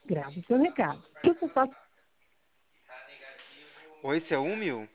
Grave seu recado. Que eu só... Oi, seu Mil?